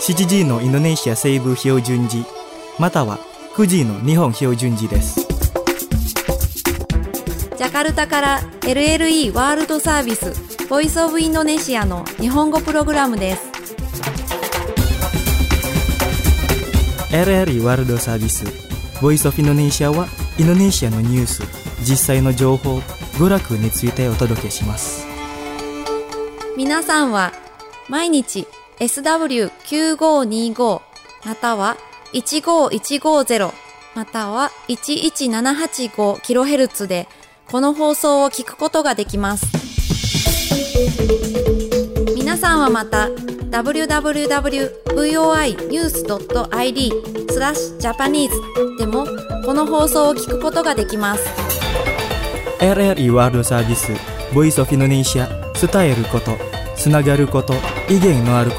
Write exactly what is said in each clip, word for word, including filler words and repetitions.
しちじのインドネシア西部標準時またはくじの日本標準時です。 ジャカルタから エルエルイー ワールドサービスボイスオブインドネシアの日本語プログラムです。 エルエルイー ワールドサービスボイスオブインドネシアはインドネシアのニュース、実際の情報、娯楽についてお届けします。 皆さんは毎日 エスダブリューきゅうごにご またはいちごいちごゼロまたはいちいちななはちごキロヘルツ でこの放送を聞くことができます。皆さんはまた ダブリューダブリューダブリュードットブイオーアイニュースドットアイディー スラッシュジャパニーズでもこの放送を聞くことができます。 エルエルイー ワールドサービスボイスオブインドネシア、伝えること、つながること、威厳のあること。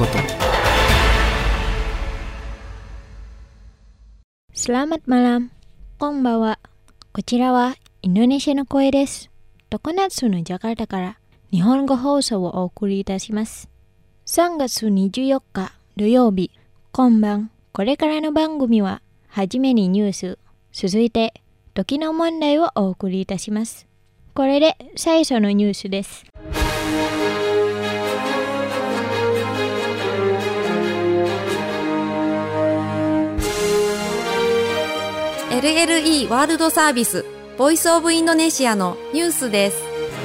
Selamat malam、こんばんは。こちらはインドネシアの声です。常夏のジャカルタから日本語放送をお送りいたします。さんがつにじゅうよっか土曜日、今晩、これからの番組は、はじめにニュース、続いて、時の問題をお送りいたします。これで最初のニュースです。 エルエルイー ワールドサービスボイスオブインドネシアのニュースです。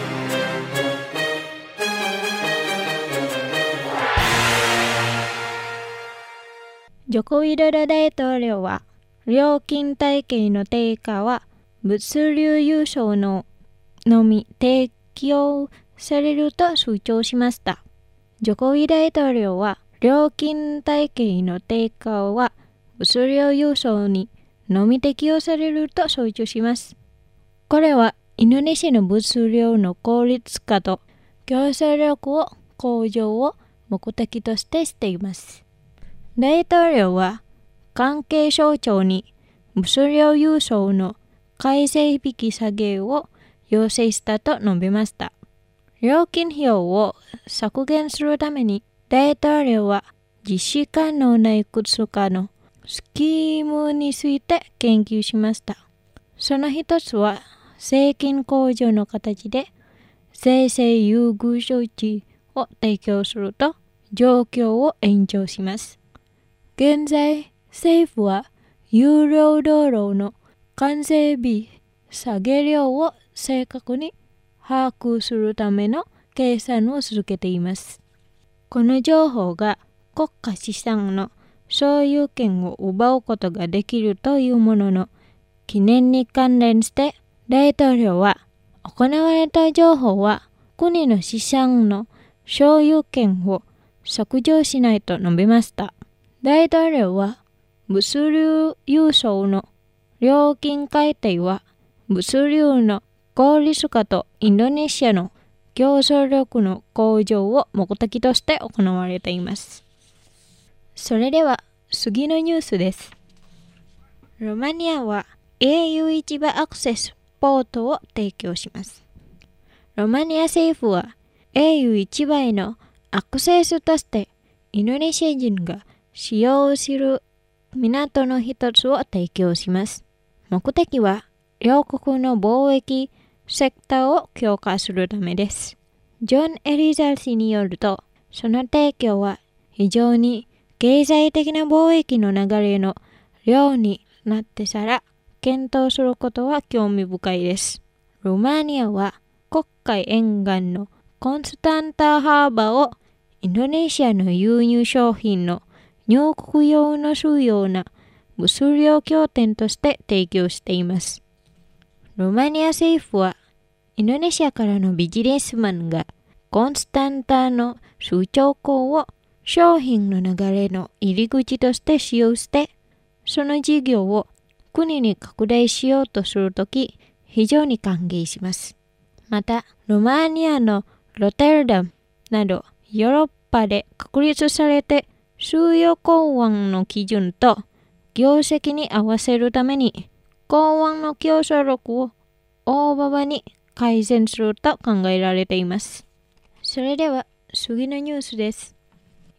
ジョコウィドド大統領は、料金体系の低下は物流輸送ののみ提供されると主張しました。ジョコウィ大統領は、料金体系の低下は物流輸送にのみ適用されると主張します。これはインドネシアの物流の効率化と競争力を向上を目的としてしています。大統領は関係省庁に物流輸送の改正引き下げを要請したと述べました。料金費用を削減するために大統領は実施可能ないくつかのスキームについて研究しました。その一つは税金控除の形で税制優遇措置を提供すると状況を延長します。現在、政府は有料道路の完成日下げ量を正確に把握するための計算を続けています。この情報が国家資産の所有権を奪うことができるというものの記念に関連して大統領は行われた情報は国の資産の所有権を削除しないと述べました。大統領は物流輸送の料金改定は物流の効率化とインドネシアの競争力の向上を目的として行われています。それでは次のニュースです。ロマニアは エーユー 市場アクセスポートを提供します。ロマニア政府は エーユー 市場へのアクセスとしてインドネシア人が使用する港の一つを提供します。目的は両国の貿易セクターを強化するためです。ジョン・エリザル氏によると、その提供は非常に経済的な貿易の流れの量になってから検討することは興味深いです。ロマニアは黒海沿岸のコンスタンタハーバーをインドネシアの輸入商品の入国用の主要な物流拠点として提供しています。ロマニア政府はインドネシアからのビジネスマンがコンスタンタの首長港を商品の流れの入り口として使用して、その事業を国に拡大しようとするとき、非常に歓迎します。また、ロマニアのロテルダムなどヨーロッパで確立されて収容港湾の基準と業績に合わせるために、港湾の競争力を大幅に改善すると考えられています。それでは次のニュースです。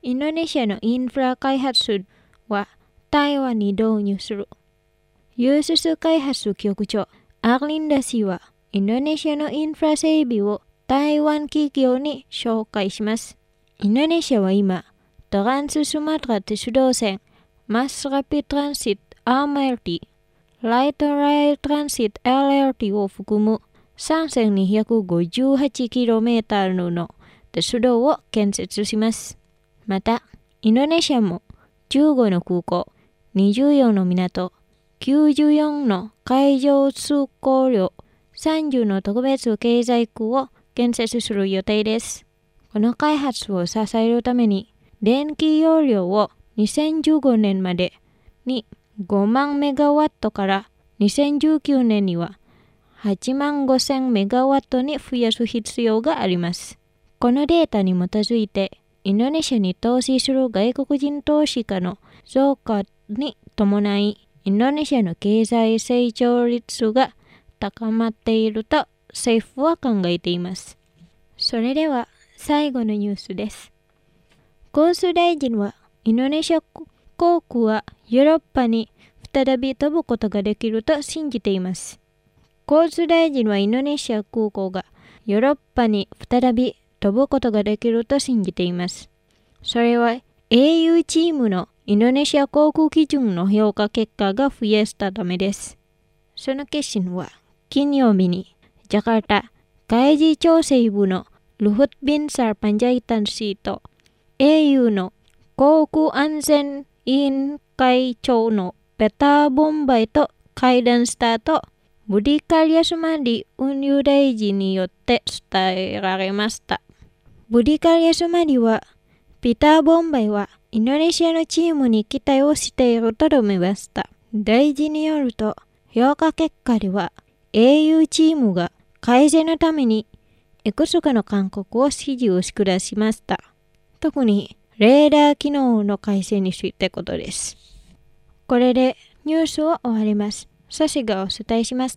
インドネシアのインフラ開発は台湾に導入する。輸出開発局長アーリンダ氏はインドネシアのインフラ整備を台湾企業に紹介します。インドネシアは今、トランススマトラ鉄道線、マスラピトランシット アームエルティー、ライトレイルトランシット エルエルティー を含む さんぜんにひゃくごじゅうはちキロメートル の鉄道を建設します。また、インドネシアもじゅうごの空港、にじゅうよんの港、きゅうじゅうよんの海上通行量、さんじゅうの特別経済区を建設する予定です。この開発を支えるために、電気容量をにせんじゅうごねんまでにごまんメガワットからにせんじゅうきゅうねんにははちまんごせんメガワットに増やす必要があります。このデータに基づいて、インドネシアに投資する外国人投資家の増加に伴い、インドネシアの経済成長率が高まっていると政府は考えています。それでは最後のニュースです。交通大臣はインドネシア航空はヨーロッパに再び飛ぶことができると信じています。交通大臣はインドネシア空港がヨーロッパに再び飛ぶことができると信じています。それは エーユー チームのインドネシア航空基準の評価結果が増やしたためです。その決心は金曜日にジャカルタ海事調整部のルフッビンサーパンジャイタン氏と エーユー の航空安全委員会長のペター・ボンバイと会談した後、ブディカリアスマディ運輸大臣によって伝えられました。ブディカリアスマディは、ピター・ボンバイはインドネシアのチームに期待をしていると述べました。大臣によると、評価結果では、エーユー チームが改善のためにいくつかの勧告を指示を下しました。特に、レーダー機能の改善についてことです。これでニュースを終わります。サシがお伝えしました。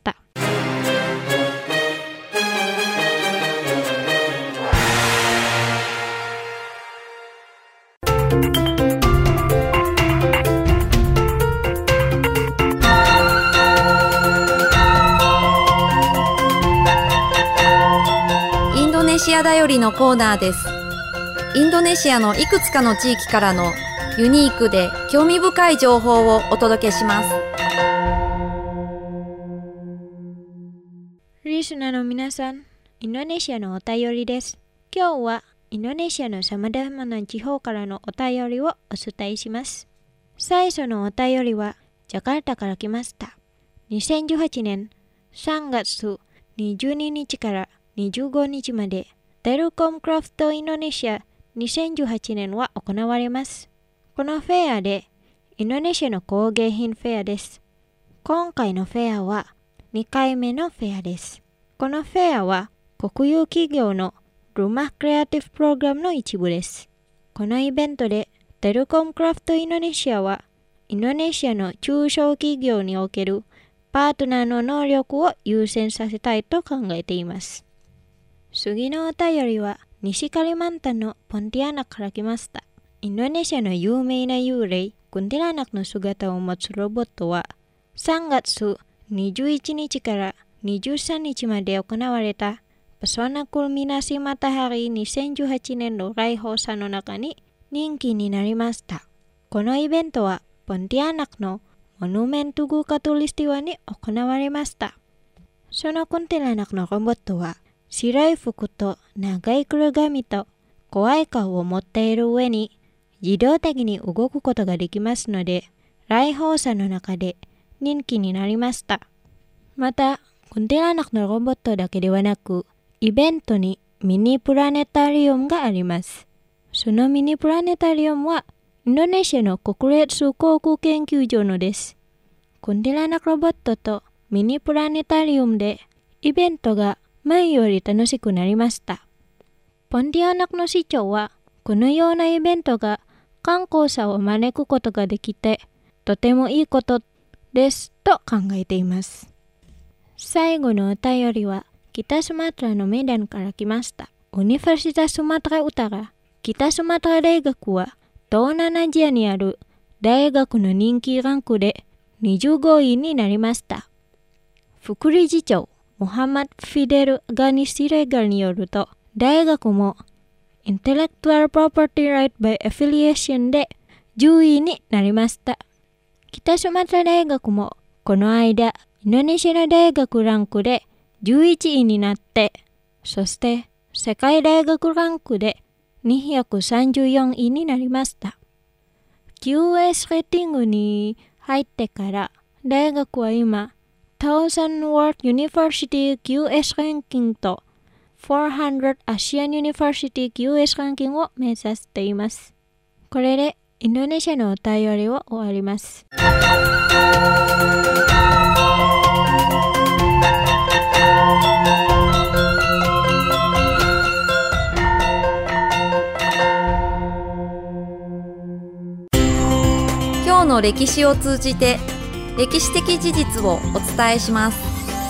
インドネシアだよりのコーナーです。インドネシアのいくつかの地域からのユニークで興味深い情報をお届けします。 リスナーの皆さん、インドネシアのお便りです。今日はインドネシアのさまざまな地方からのお便りをお伝えします。最初のお便りはジャカルタから来ました。にせんじゅうはちねんさんがつにじゅうににちからにじゅうごにちまでテルコムクラフトインドネシアにせんじゅうはちねんは行われます。このフェアでインドネシアの工芸品フェアです。今回のフェアはにかいめのフェアです。このフェアは国有企業のルマクリエイティブプログラムの一部です。このイベントでテルコムクラフトインドネシアはインドネシアの中小企業におけるパートナーの能力を優先させたいと考えています。次のお便りは西カリマンタンのポンティアナから来ました。インドネシアの有名な幽霊、クンティラナクの姿を持つロボットはさんがつにじゅういちにちからにじゅうさんにちまで行われたパソナクルミナシマタハリにせんじゅうはちねんの来訪者の中に人気になりました。このイベントはポンティアナクのモニュメントグカトリスティワに行われました。そのクンティラナクのロボットは白い服と長い黒髪と怖い顔を持っている上に自動的に動くことができますので、来訪者の中で人気になりました。また、クンティラナクのロボットだけではなく、イベントにミニプラネタリウムがあります。そのミニプラネタリウムはインドネシアの国立航空研究所のです。クンティラナクロボットとミニプラネタリウムでイベントが前より楽しくなりました。ポンティアナクの市長は、このようなイベントが観光者を招くことができて、とてもいいことですと考えています。最後のお便りは、北スマトラのメダンから来ました。Universitas Sumatera Utara 北スマトラ大学は東南アジアにある大学の人気ランクでにじゅうごいになりました。副理事長モハマド・フィデル・ガニシレガによると、大学もIntellectual Property Right by Affiliation でじゅういになりました。北スマトラ大学もこの間、インドネシアの大学ランクでじゅういちいになって、そして世界大学ランクでにひゃくさんじゅうよんいになりました。キューエス レーティングに入ってから大学は今、Thousand World University キューエス ランキングとよんひゃく ASEAN University キューエス ランキングを目指しています。これでインドネシアのお便りを終わります。 今日の歴史を通じて歴史的事実をお伝えします。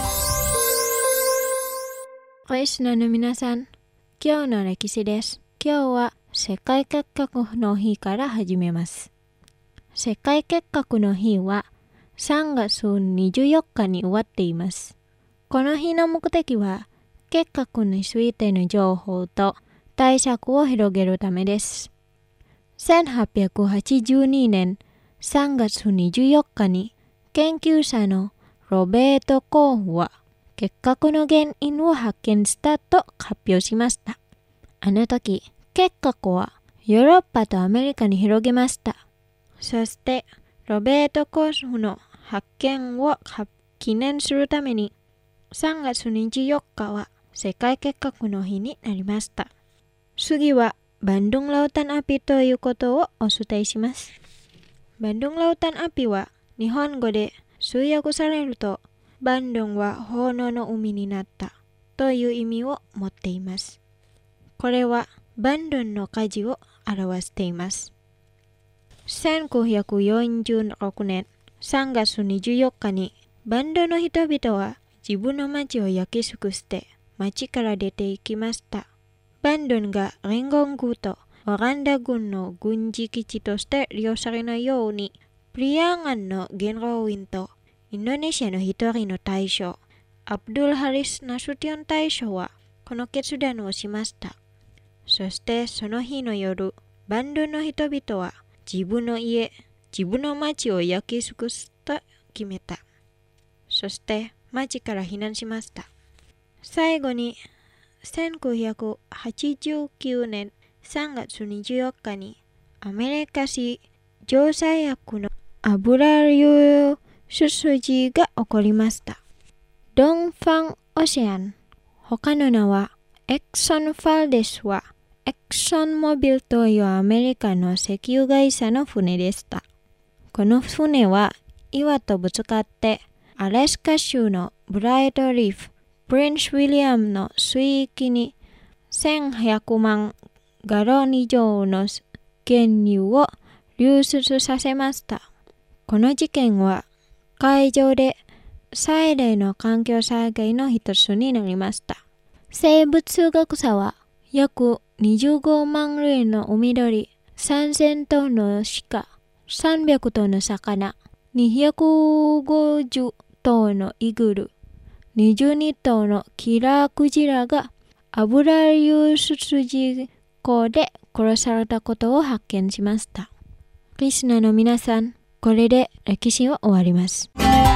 リスナーの皆さん、今日の歴史です。今日は世界結核の日から始めます。世界結核の日はさんがつにじゅうよっかに終わっています。この日の目的は結核についての情報と対策を広げるためです。せんはっぴゃくはちじゅうにねんさんがつにじゅうよっかに研究者のロベート・コーフは結核の原因を発見したと発表しました。あの時、結核はヨーロッパとアメリカに広げました。そして、ロベート・コーフの発見を記念するために、さんがつにじゅうよっかは世界結核の日になりました。次は、バンドン・ラウタン・アピということをお伝えします。バンドン・ラウタン・アピは日本語で通訳されると、バンドンは炎の海になったという意味を持っています。これはバンドンの火事を表しています。せんきゅうひゃくよんじゅうろくねんさんがつにじゅうよっかにバンドの人々は自分の町を焼き尽くして町から出て行きました。バンドンが連合軍とオランダ軍の軍事基地として利用されないように、プリアンガンの元老院とインドネシアの一人の大将、アブドゥル・ハリス・ナシュティオン大将はこの決断をしました。そしてその日の夜、バンドの人々は自分の家、自分の町を焼き尽くすと決めた。そして町から避難しました。最後にせんきゅうひゃくはちじゅうきゅうねんさんがつにじゅうよっかにアメリカ史上最悪の油流出事が起こりました。ドンファン・オシアン、他の名はエクソン・ファルデスはエクソンモビルというアメリカの石油会社の船でした。この船は岩とぶつかってアラスカ州のブライトリーフ、プリンス・ウィリアムの水域にせんひゃくまんガロン以上の原油を流出させました。この事件は海上で最大の環境災害の一つになりました。生物学者は約にじゅうごまん類の海鳥、さんぜんトンの鹿、さんびゃくトンの魚、にひゃくごじゅう頭のイグル、にじゅうに頭のキラークジラが油流出事故で殺されたことを発見しました。リスナーの皆さん、これで歴史は終わります。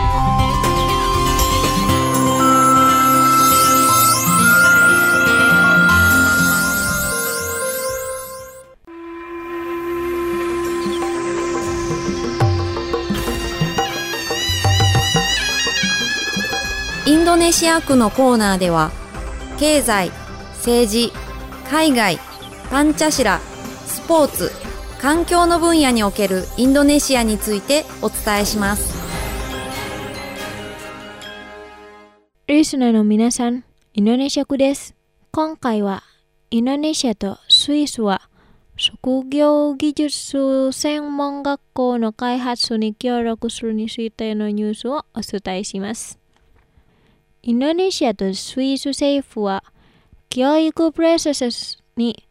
インドネシア区のコーナーでは、経済、政治、海外、パンチャシラ、スポーツ、環境の分野におけるインドネシアについてお伝えします。 リスナーの皆さん、インドネシア区です。今回はインドネシアとスイスは職業技術専門学校の開発に協力するについてのニュースをお伝えします。インドネシアとスイス政府は教育プロセスに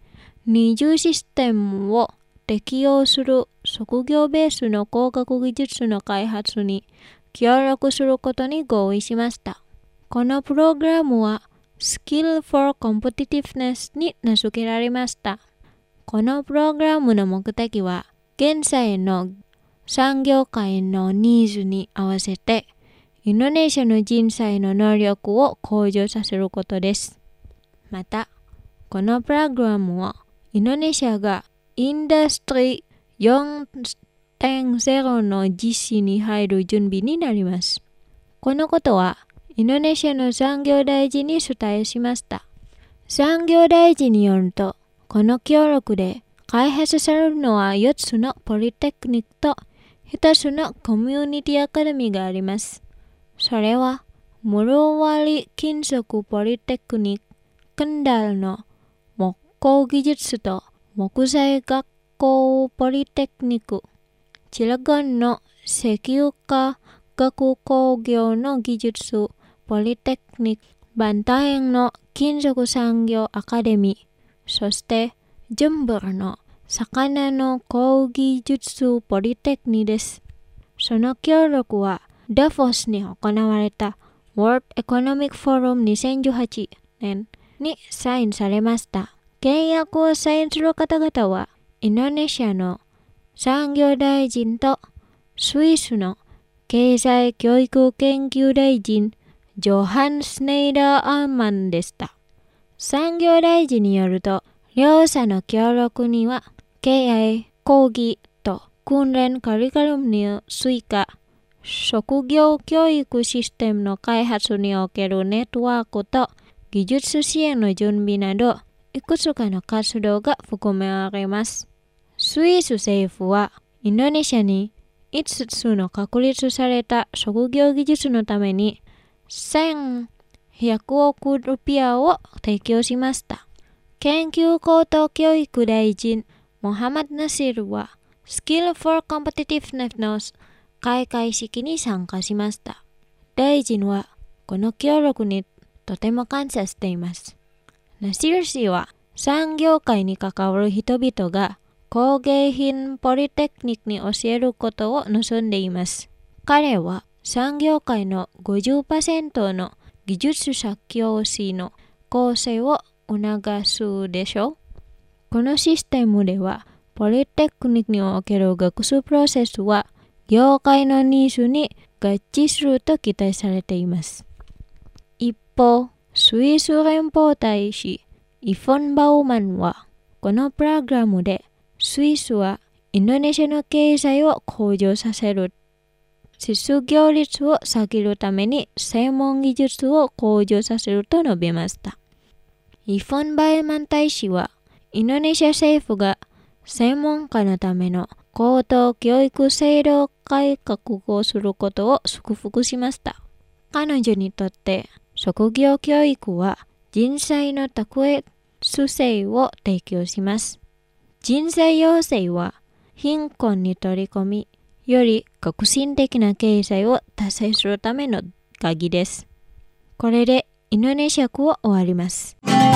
二重システムを適用する職業ベースの工学技術の開発に協力することに合意しました。このプログラムは Skill for Competitiveness に名付けられました。このプログラムの目的は、現在の産業界のニーズに合わせて、インドネシアの人材の能力を向上させることです。また、このプログラムは、インドネシアがインダストリー よんてんゼロ の実施に入る準備になります。このことは、インドネシアの産業大臣に伝えしました。産業大臣によると、この協力で開発されるのはよっつのポリテクニックとひとつのコミュニティアカデミーがあります。それは、室割金属ポリテクニック、ケンダルの木工技術と木材学校ポリテクニック、チラゴンの石油化学工業の技術ポリテクニック、バンタエンの金属産業アカデミー、そしてジュンブルの魚の工技術ポリテクニックです。その協力はダフォスに行われた World Economic Forum にせんじゅうはちねんにサインされました。契約をサインする方々はインドネシアの産業大臣とスイスの経済教育研究大臣ジョハン・スネイダー・アーマンでした。産業大臣によると、両者の協力には経営、講義と訓練カリキュラムの追加、職業教育システムの開発におけるネットワークと技術支援の準備など、いくつかの活動が含められます。スイス政府は、インドネシアにいつつの確立された職業技術のためにせんひゃくおくルピアを提供しました。研究高等教育大臣モハマド・ナシルは Skill for Competitiveness の開会式に参加しました。大臣はこの協力にとても感謝しています。ナシル氏は産業界に関わる人々が工芸品ポリテクニックに教えることを望んでいます。彼は産業界の ごじゅっパーセント の技術者教師の構成を促すでしょう。このシステムでは、ポリテクニックにおける学習プロセスは、業界のニーズに合致すると期待されています。一方、スイス連邦大使、イフォン・バウマンは、このプログラムで、スイスはインドネシアの経済を向上させる。失業率を下げるために専門技術を向上させると述べました。イフォン・バウマン大使は、インドネシア政府が専門家のための高等教育制度改革をすることを祝福しました。彼女にとって職業教育は人材の卓越性を提供します。人材養成は貧困に取り込み、より革新的な経済を達成するための鍵です。これでインドネシア語を終わります。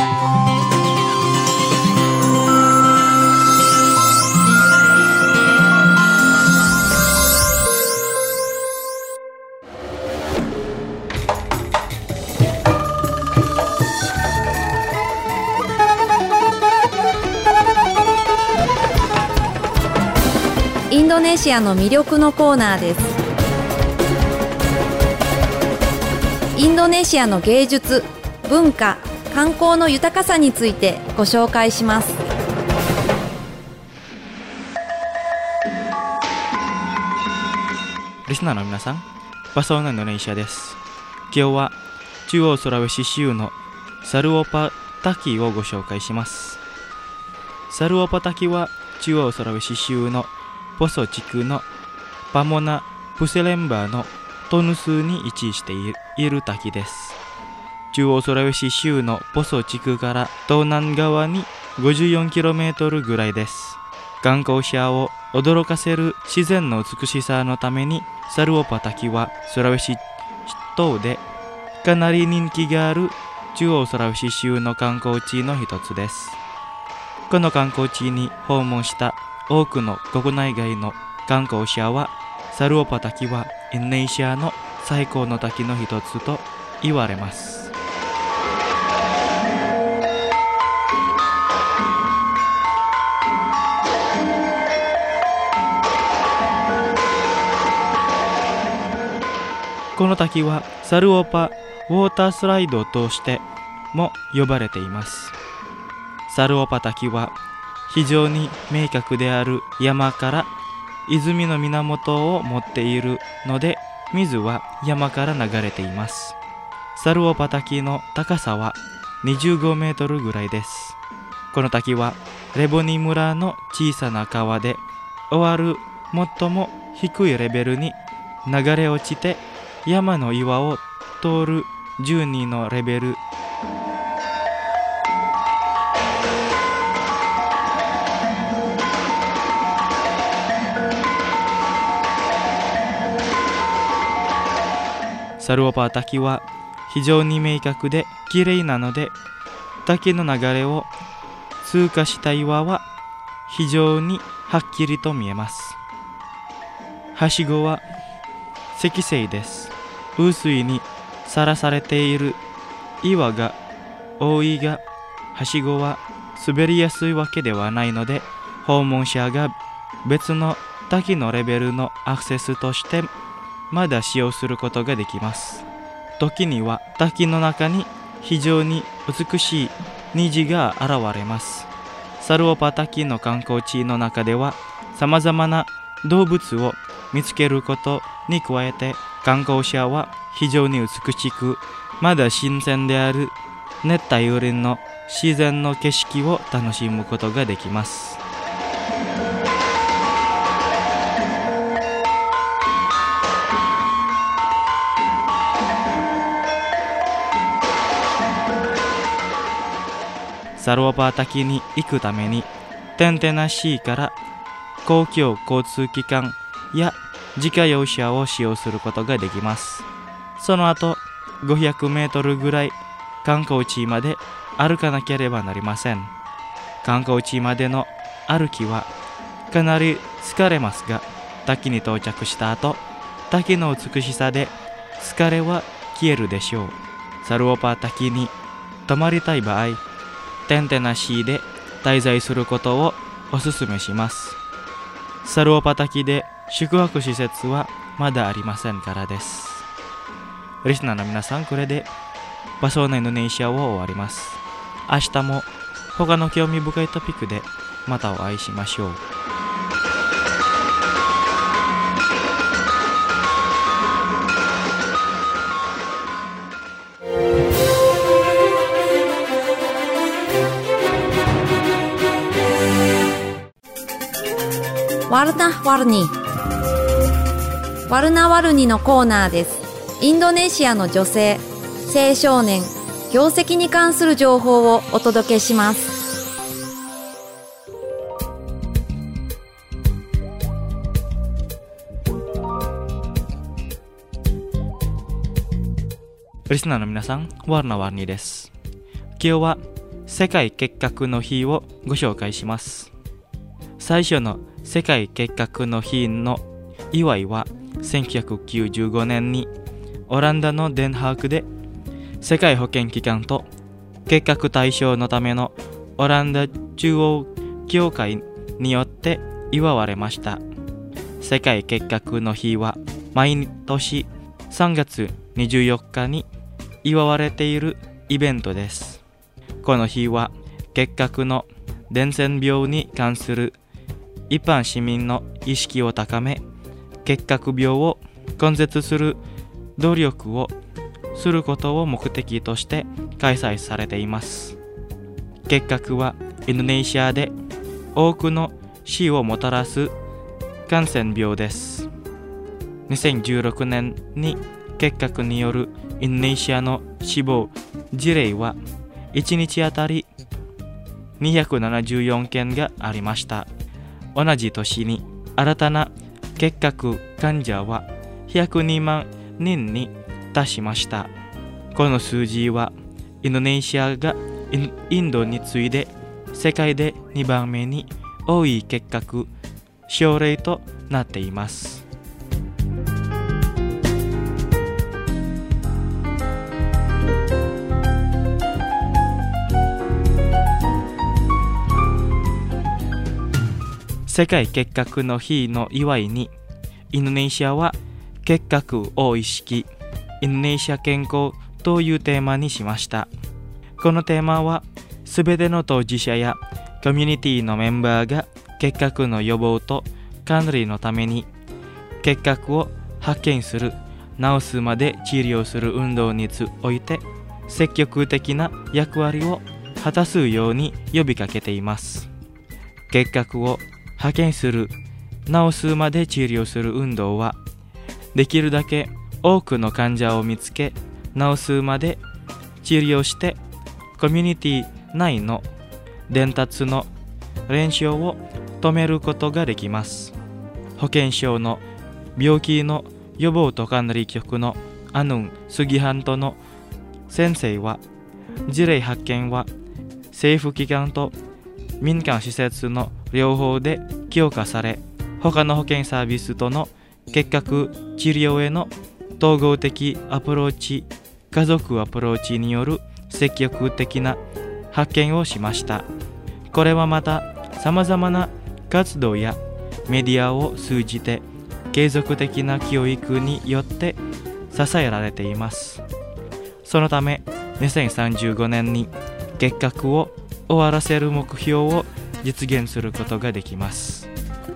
インドネシアの魅力のコーナーです。インドネシアの芸術、文化、観光の豊かさについてご紹介します。 リスナーの皆さん、バソーナインドネシアです。今日は中央スラウェシ州のサルオパ滝をご紹介します。サルオパ滝は中央スラウェシ州のポソ地区のパモナ・プセレンバーのトヌスに位置している滝です。中央スラウェシ州のポソ地区から東南側に ごじゅうよんキロメートル ぐらいです。観光者を驚かせる自然の美しさのためにサルオパ滝はスラウェシ島でかなり人気がある中央スラウェシ州の観光地の一つです。 この観光地に訪問した多くの国内外の観光者は、サルオパ滝はインドネシアの最高の滝の一つと言われます。この滝はサルオパウォータースライドとしても呼ばれています。サルオパ滝は非常に明確である山から泉の源を持っているので、水は山から流れています。サルオパ滝の高さはにじゅうごメートルぐらいです。この滝はレボニ村の小さな川で終わる最も低いレベルに流れ落ちて、山の岩を通るじゅうにのレベルサルオパ滝は非常に明確で綺麗なので、滝の流れを通過した岩は非常にはっきりと見えます。はしごは石製です。雨水にさらされている岩が多いが、はしごは滑りやすいわけではないので、訪問者が別の滝のレベルのアクセスとしてまだ使用することができます。時には滝の中に非常に美しい虹が現れます。サルオパ滝の観光地の中では、さまざまな動物を見つけることに加えて、観光者は非常に美しく、まだ新鮮である熱帯雨林の自然の景色を楽しむことができます。サルオパ滝に行くために、テンテナシーから公共交通機関や自家用車を使用することができます。その後、ごひゃくメートルぐらい観光地まで歩かなければなりません。観光地までの歩きはかなり疲れますが、滝に到着した後、滝の美しさで疲れは消えるでしょう。サルオパ滝に泊まりたい場合、テンテナシーで滞在することをお勧めします。サルオパ滝で宿泊施設はまだありませんからです。リスナーの皆さん、これでパソーナインドネシアを終わります。明日も他の興味深いトピックでまたお会いしましょう。 ワルナワルニワルナワルニのコーナーです。インドネシアの女性、青少年、業績に関する情報をお届けします。 リスナーの皆さん、ワルナワルニです。今日は世界結核の日をご紹介します。最初の世界結核の日の祝いはせんきゅうひゃくきゅうじゅうごねんにオランダのデンハークで世界保健機関と結核対象のためのオランダ中央協会によって祝われました。世界結核の日は毎年さんがつにじゅうよっかに祝われているイベントです。この日は結核の伝染病に関する一般市民の意識を高め、結核病を根絶する努力をすることを目的として開催されています。結核はインドネシアで多くの死をもたらす感染病です。にせんじゅうろくねんに結核によるインドネシアの死亡事例はいちにちあたりにひゃくななじゅうよんけんがありました。同じ年に新たな結核患者はひゃくにまんにんに達しました。この数字はインドネシアがインドに次いで世界でにばんめに多い結核症例となっています。世界結核の日の祝いに、インドネシアは結核を意識、インドネシア健康というテーマにしました。このテーマは、すべての当事者やコミュニティのメンバーが結核の予防と管理のために、結核を発見する、治すまで治療する運動において、積極的な役割を果たすように呼びかけています。結核を発見する、治すまで治療する運動は、できるだけ多くの患者を見つけ、治すまで治療して、コミュニティ内の伝達の連勝を止めることができます。保健省の病気の予防と管理局のアヌン・スギハントの先生は、事例発見は政府機関と民間施設の両方で強化され、他の保健サービスとの結核治療への統合的アプローチ、家族アプローチによる積極的な発見をしました。これはまた様々な活動やメディアを通じて継続的な教育によって支えられています。そのためにせんさんじゅうごねんに結核を終わらせる目標を実現することができます。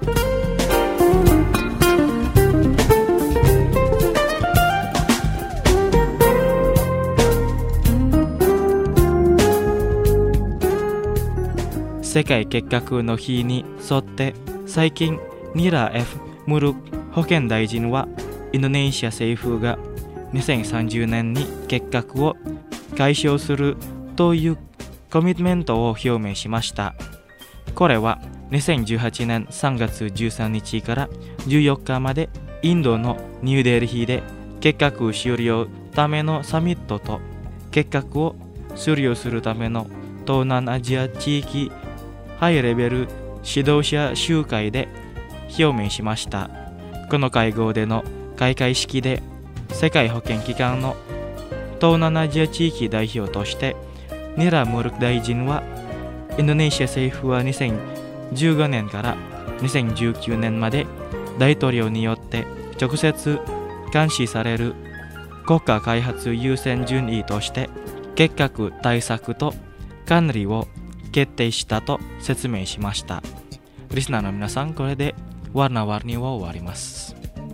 世界結核の日に沿って最近ニラ F ムルク保健大臣はインドネシア政府がにせんさんじゅうねんに結核を解消するというコミットメントを表明しました。これはにせんじゅうはちねんさんがつじゅうさんにちからじゅうよっかまでインドのニューデリーで結核終了ためのサミットと結核を終了するための東南アジア地域ハイレベル指導者集会で表明しました。この会合での開会式で世界保健機関の東南アジア地域代表としてニラムルク大臣は、インドネシア政府はにせんじゅうごねんからにせんじゅうきゅうねんまで大統領によって直接監視される国家開発優先順位として結核対策と管理を決定したと説明しました。リスナーの皆さん、これでワーナワーニを終わります。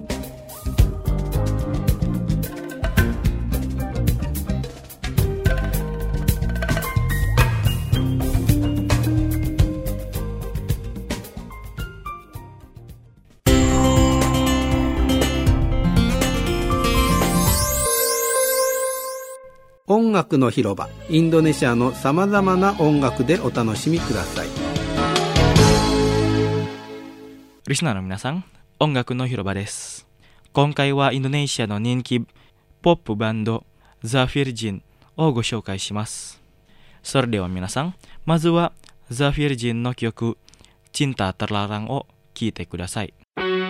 音楽の広場、インドネシアのさまざまな音楽でお楽しみください。 リスナーの皆さん、音楽の広場です。今回はインドネシアの人気ポップバンドザ・フィルジンをご紹介します。それでは皆さん、まずはザ・フィルジンの曲Cinta Terlarangを聴いてください。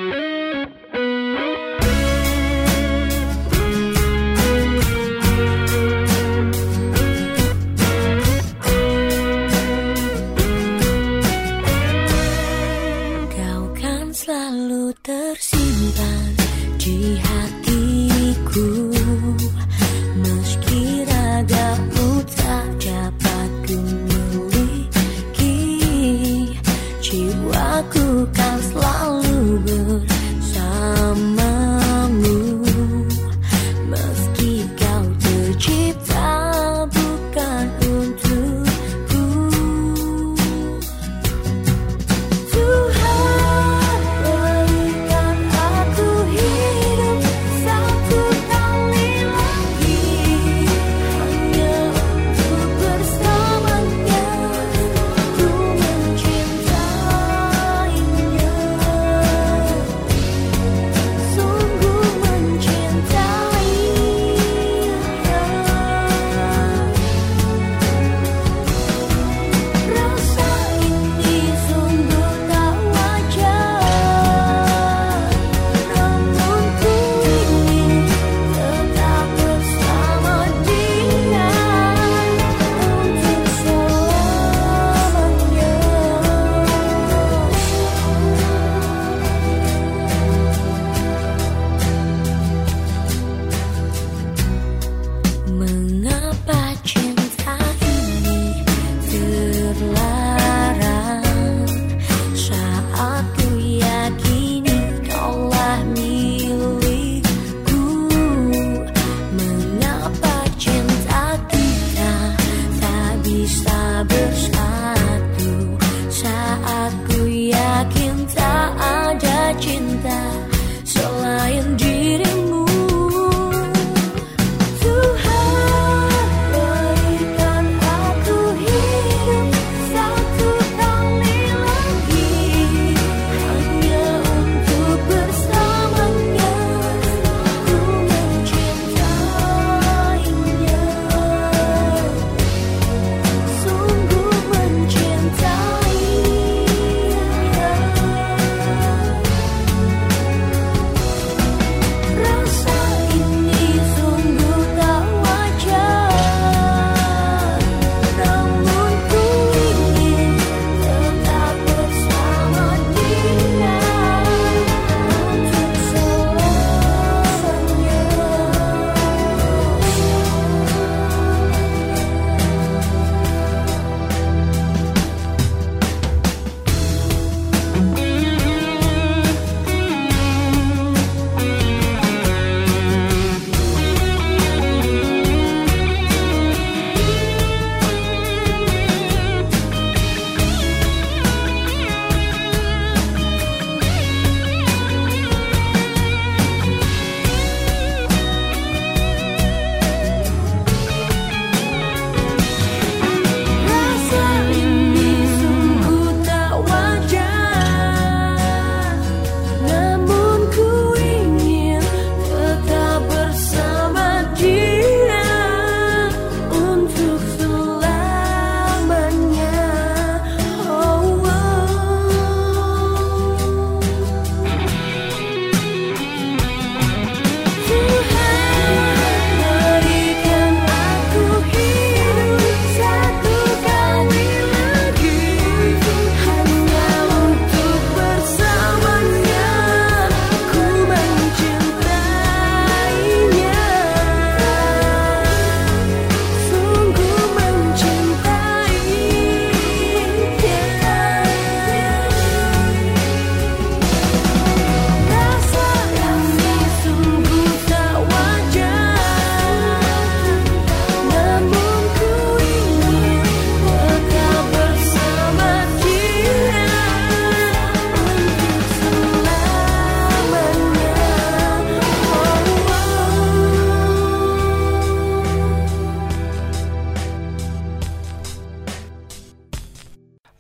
Tersimpan di hatiku, meski ragamu tak dapat ku miliki, jiwaku kan selalu bersamamu, meski kau tercipta bukan untukku. Tuhan berikan aku hidup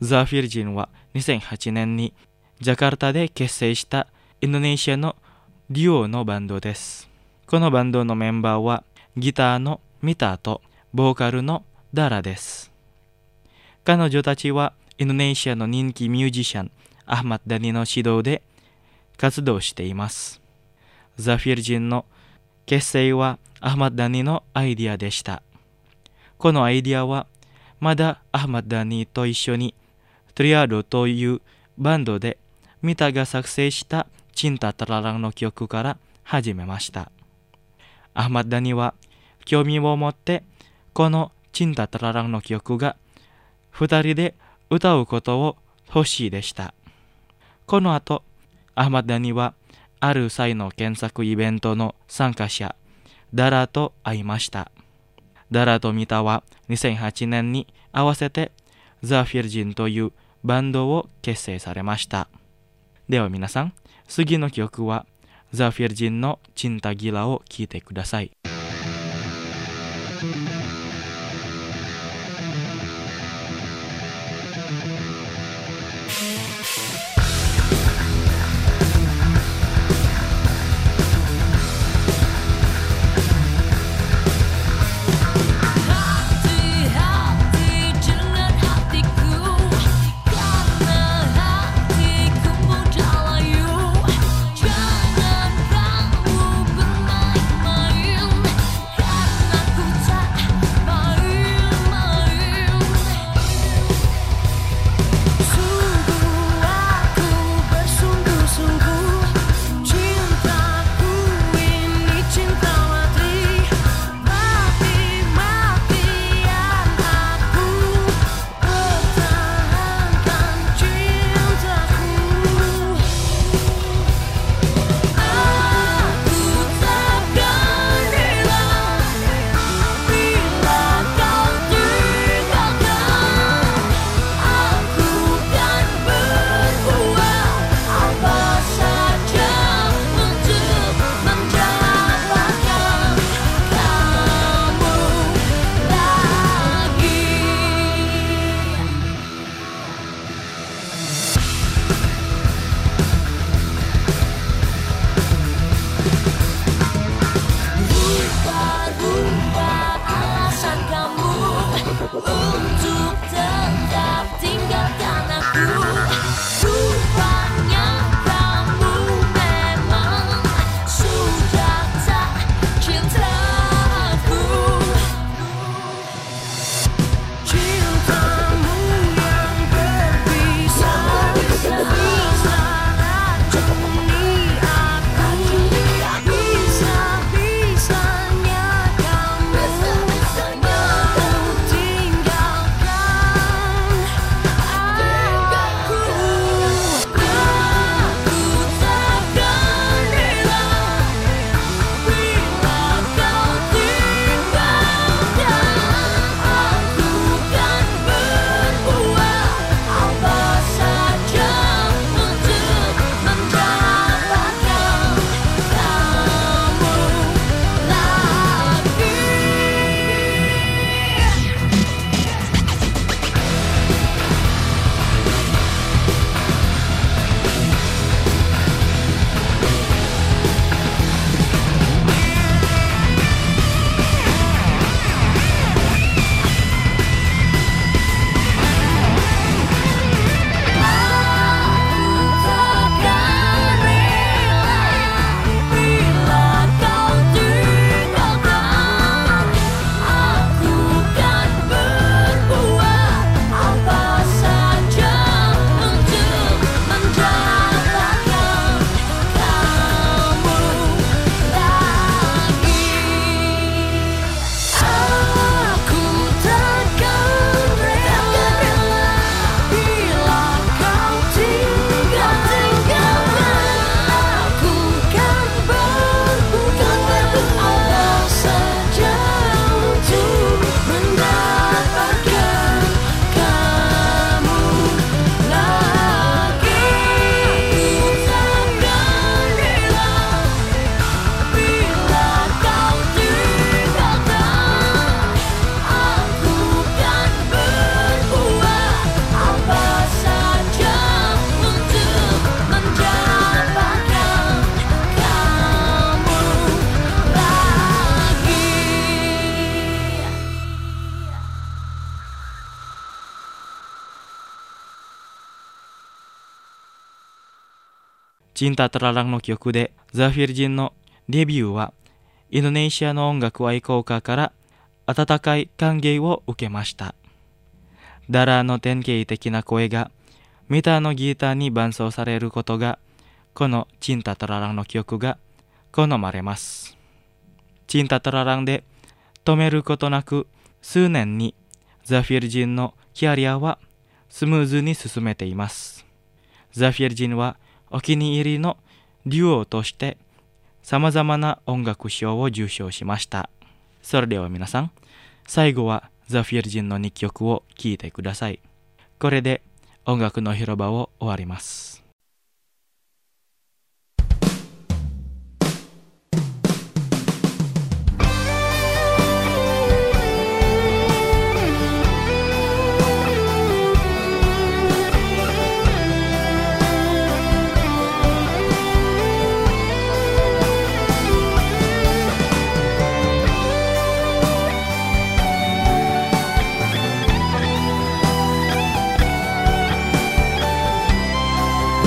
ザ・フィルジンはにせんはちねんにジャカルタで結成したインドネシアのデュオのバンドです。このバンドのメンバーはギターのミタとボーカルのダラです。彼女たちはインドネシアの人気ミュージシャンアハマッド・ダニの指導で活動しています。ザ・フィルジンの結成はアハマッド・ダニのアイディアでした。このアイディアはまだアハマッド・ダニと一緒にトリアードというバンドでミタが作成したチンタ・タラランの曲から始めました。アハマッド・ダニは興味を持ってこのチンタ・タラランの曲が二人で歌うことを欲しいでした。この後、アハマッド・ダニはある際の検索イベントの参加者ダラと会いました。ダラとミタはにせんはちねんに合わせてザ・フィルジンというバンドを結成されました。では皆さん、次の曲はザ・フィルジンのチンタ・ギラを聴いてください。 Jangan kamu bermain-main, karena ku tak チンタトラランの曲でザ・フィルジンのデビューはインドネシアの音楽愛好家から温かい歓迎を受けました。ダラーの典型的な声がミターのギターに伴奏されることが、このチンタトラランの曲が好まれます。チンタトラランで止めることなく数年にザ・フィルジンのキャリアはスムーズに進めています。ザ・フィルジンはお気に入りのデュオとしてさまざまな音楽賞を受賞しました。それでは皆さん、最後はザ・フィルジンのにきょくを聴いてください。これで音楽の広場を終わります。 「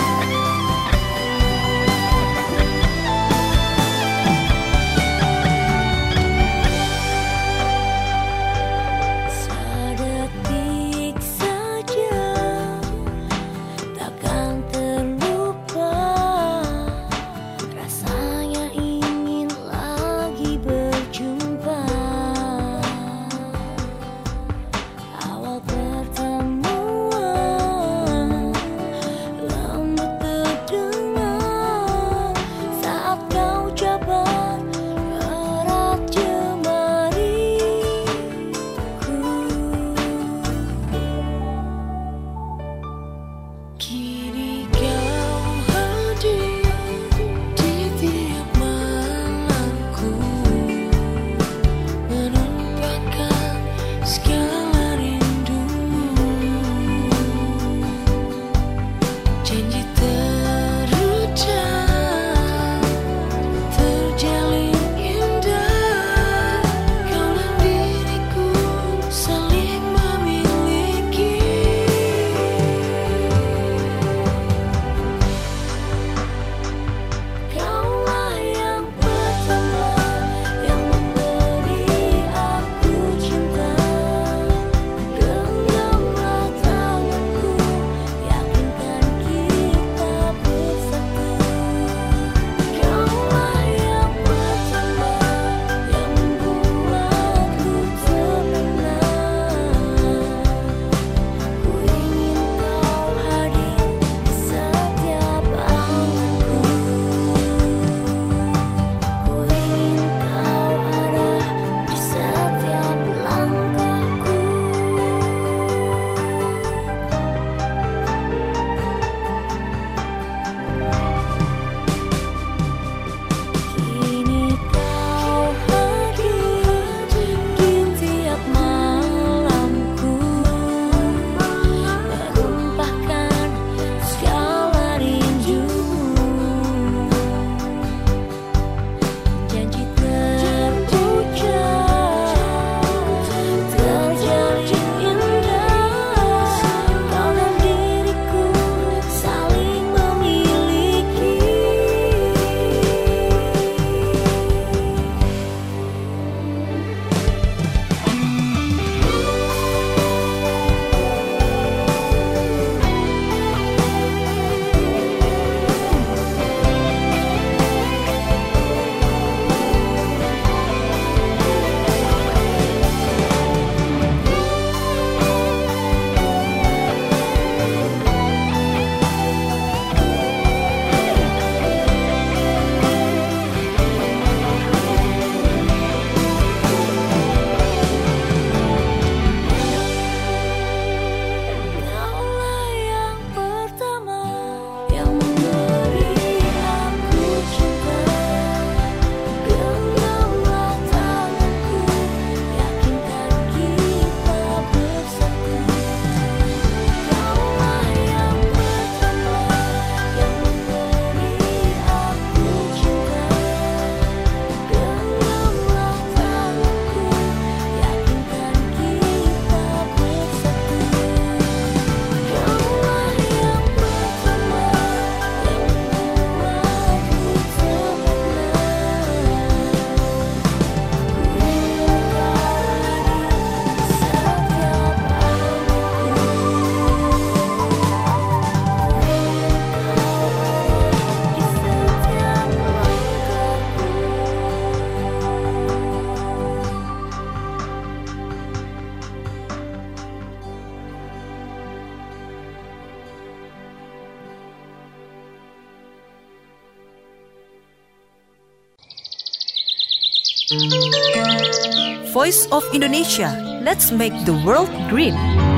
Voice of Indonesia. Let's make the world green.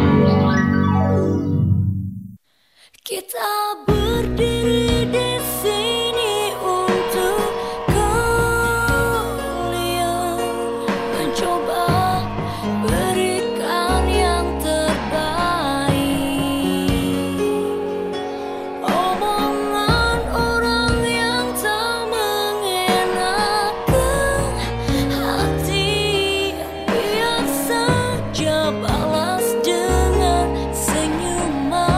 Kita berdiri di sini untuk kalian, mencoba berikan yang terbaik. Omongan orang yang tak mengenakan hati, biar saja balas dengan senyuman.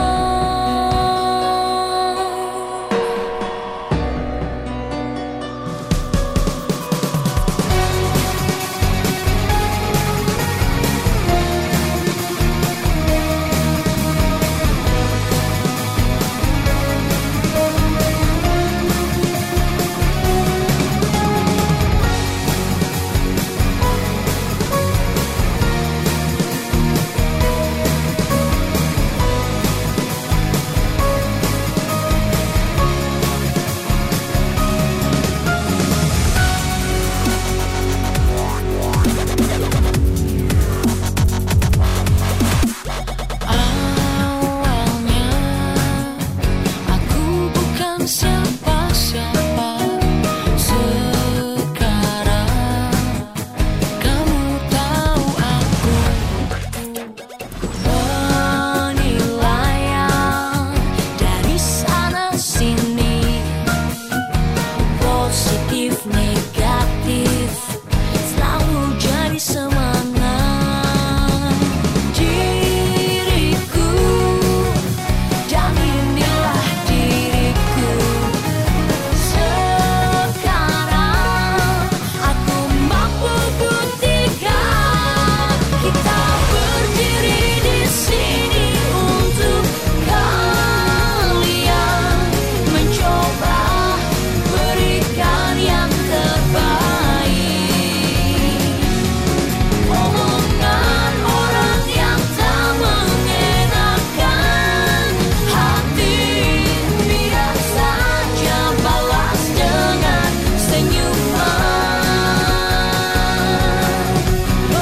Awalnya aku bukan siapa-siapa, sekarang kamu tahu aku. Penilaian dari sana sini, positif negatif, selalu jadi semangat. Diriku, dan inilah diriku. Sekarang aku mampu buktikan, kita berdiri di sini untuk kalian, mencoba berikan yang terbaik. Omongan orang yang tak mengenakan hati, biar saja balas dengan senyuman. Oh,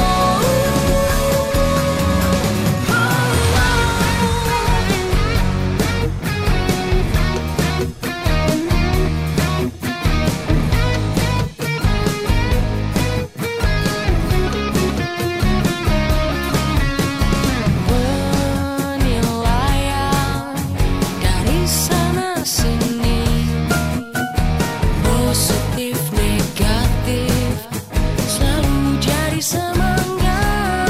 penilaian dari sana sini, positif negatif, selalu jadi semangat.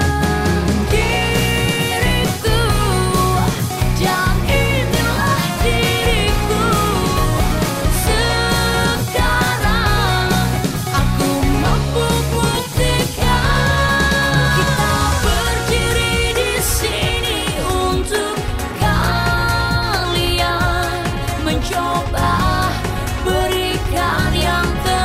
Diriku, dan inilah diriku. Sekarang aku mampu buktikan, kita berdiri di sini untuk kalian, mencoba berikan yang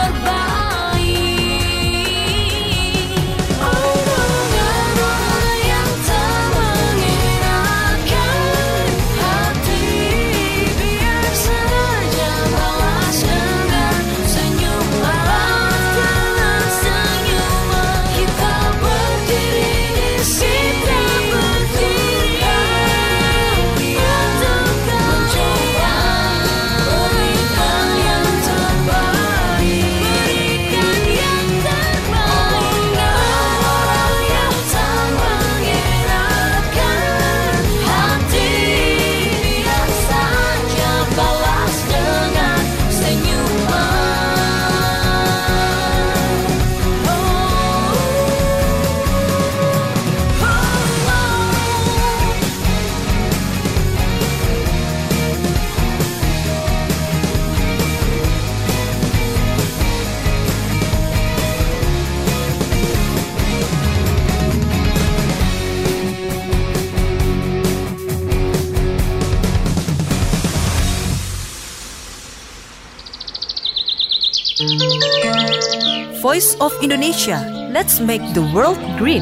terbaik. Omongan orang yang tak mengenakan hati, biar saja balas dengan senyuman. Dengan senyuman, kita berdiri di sini, berdiri untuk mencoba berikan yang terbaik, berikan yang terbaik. Orang yang tak mengenakan hati, biar saja balas dengan senyuman. Oh, oh, Voice of Indonesia. Let's make the world green.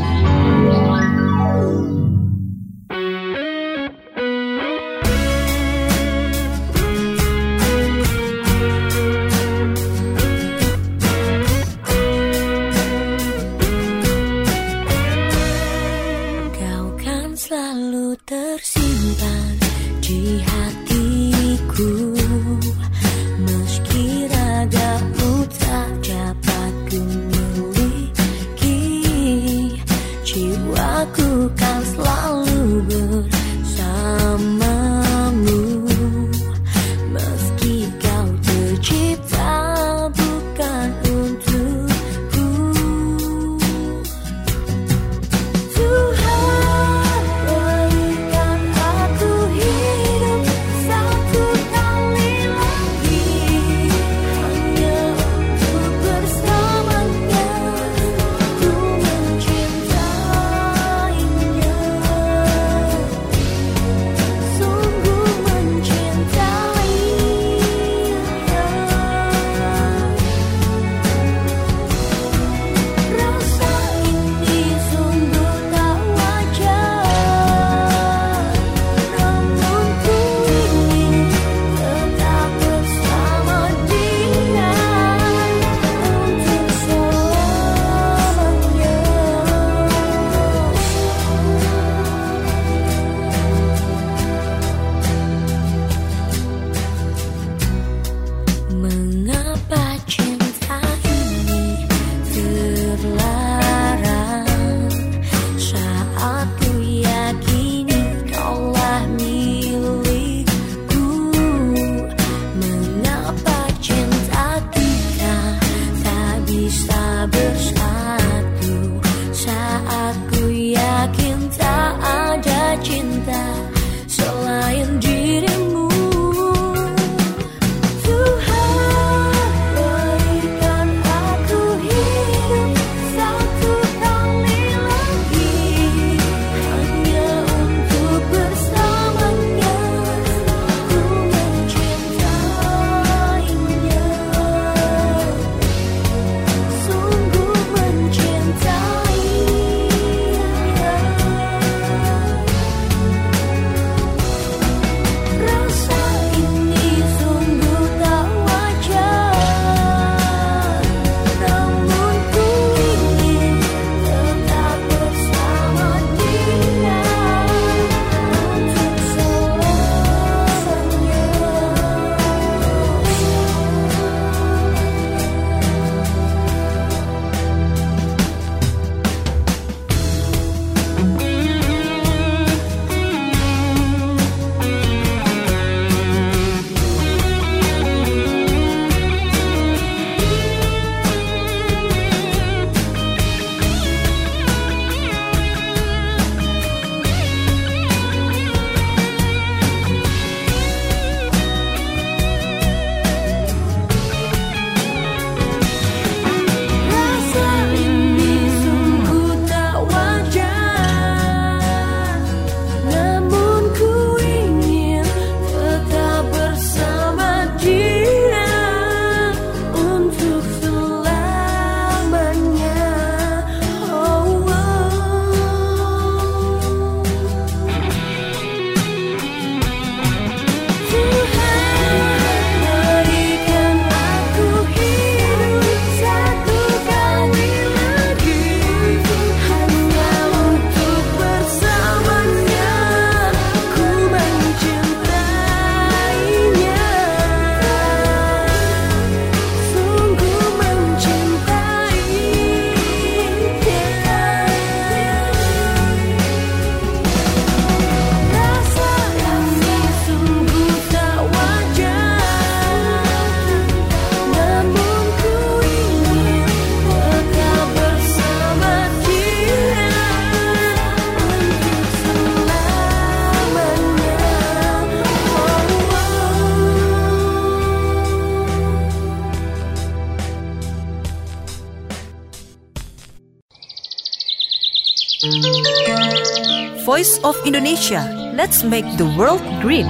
Voice of Indonesia. Let's make the world green.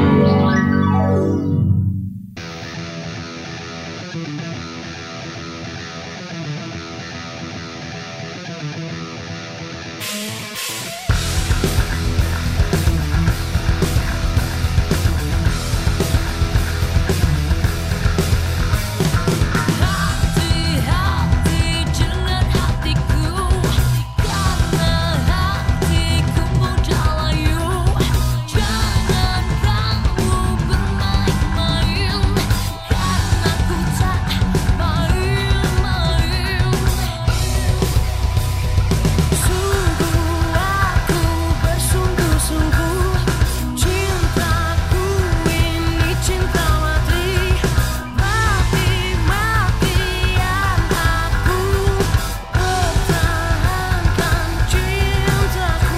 Hati-hati dengan hatiku, karena hatiku mudah layu. Jangan kamu bermain-main, karena ku tak main-main. Sungguh aku bersungguh-sungguh, cintaku ini cinta mati. Mati-matian aku pertahankan cintaku.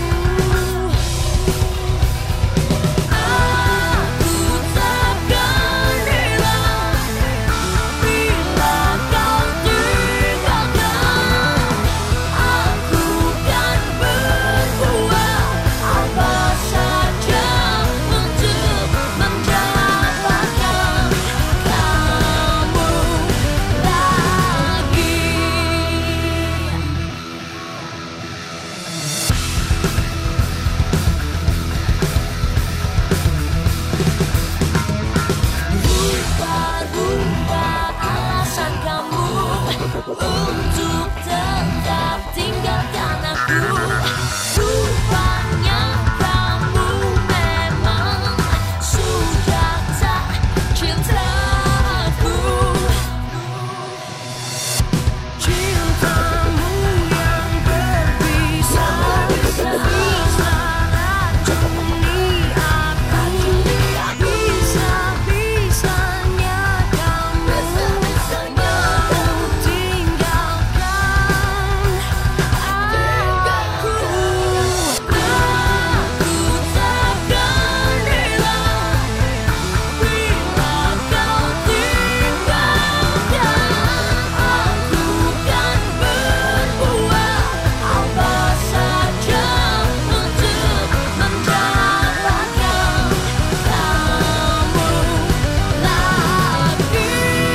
Aku takkan hilang bila kau tinggalkan. Aku kan berbuat apa saja untuk mendapatkan kamu lagi. Rupa-rupa alasan kamu untuk tetap tinggalkan aku. Rupanya kamu memang sudah tak cinta aku. Cintamu yang berbisa bisa racuni aku. Bisa-bisanya kamu mau tinggalkan aku. Aku takkan hilang bila kau tinggalkan. Aku kan berbuat apa saja untuk mendapatkan kamu lagi.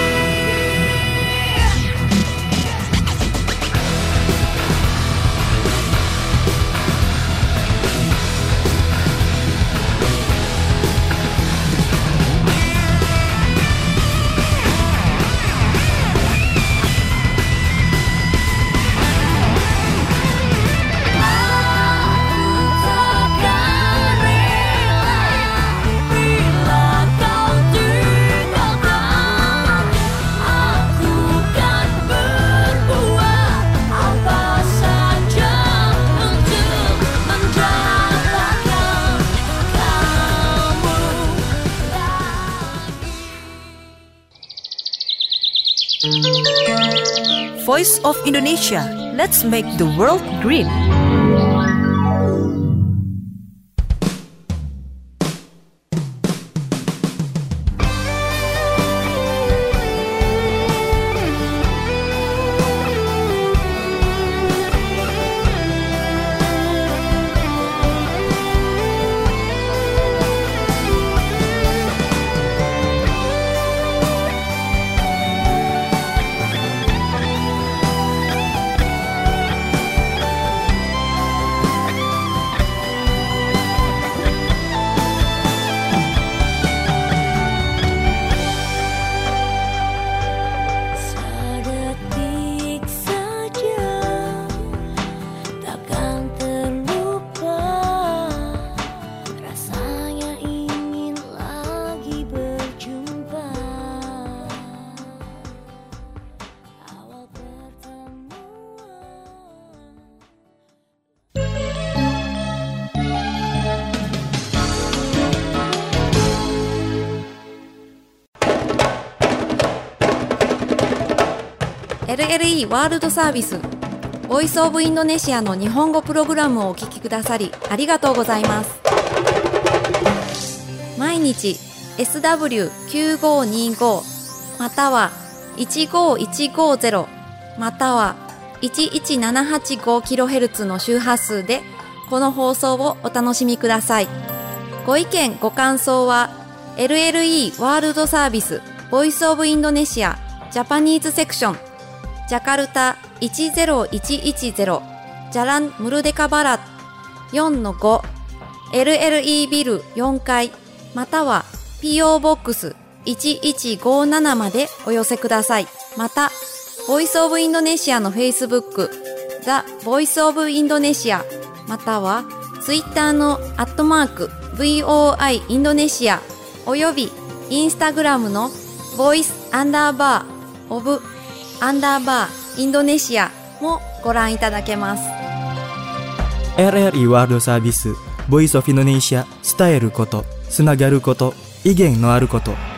Takkan rela bila kau tinggalkan. Aku kan berbuat apa saja untuk mendapatkan kamu lagi. Voice of Indonesia. Let's make the world green. Sedetik saja takkan terlupa, rasanya ingin lagi berjumpa. Awal pertemuan. エルエルイー ワールドサービスボイスオブインドネシアの日本語プログラムをお聞きくださりありがとうございます。毎日 エスダブリューきゅうごにご またはいちごいちごゼロまたはいちいちななはちごキロヘルツ の周波数でこの放送をお楽しみください。ご意見ご感想は エルエルイー ワールドサービスボイスオブインドネシアジャパニーズセクションジャカルタいちゼロいちいちゼロジャランムルデカバラ よんのご エルエルイー ビルよんかいまたは ピーオー ボックスいちいちごななまでお寄せください。またボイスオブインドネシアの Facebook ザ・ボイスオブインドネシアまたはツイッターのアットマーク ブイオーアイ インドネシアおよびインスタグラムのボイスアンダーバーオブアンダーバーインドネシアもご覧いただけます。 エルエルイー ワールドサービスボイスオブインドネシア伝えることつながること意見のあること